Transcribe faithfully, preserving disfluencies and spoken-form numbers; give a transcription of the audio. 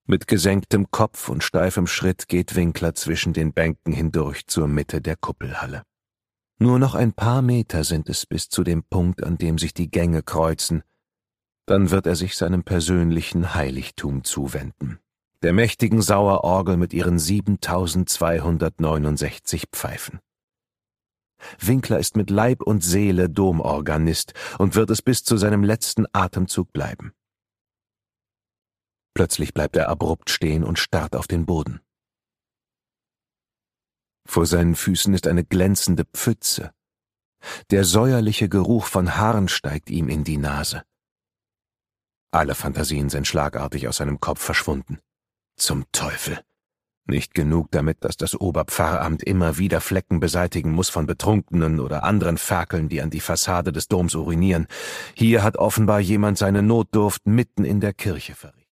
Mit gesenktem Kopf und steifem Schritt geht Winkler zwischen den Bänken hindurch zur Mitte der Kuppelhalle. Nur noch ein paar Meter sind es bis zu dem Punkt, an dem sich die Gänge kreuzen. Dann wird er sich seinem persönlichen Heiligtum zuwenden, der mächtigen Sauerorgel mit ihren siebentausendzweihundertneunundsechzig Pfeifen. Winkler ist mit Leib und Seele Domorganist und wird es bis zu seinem letzten Atemzug bleiben. Plötzlich bleibt er abrupt stehen und starrt auf den Boden. Vor seinen Füßen ist eine glänzende Pfütze. Der säuerliche Geruch von Harn steigt ihm in die Nase. Alle Fantasien sind schlagartig aus seinem Kopf verschwunden. Zum Teufel! Nicht genug damit, dass das Oberpfarramt immer wieder Flecken beseitigen muss von Betrunkenen oder anderen Ferkeln, die an die Fassade des Doms urinieren. Hier hat offenbar jemand seine Notdurft mitten in der Kirche verrichtet.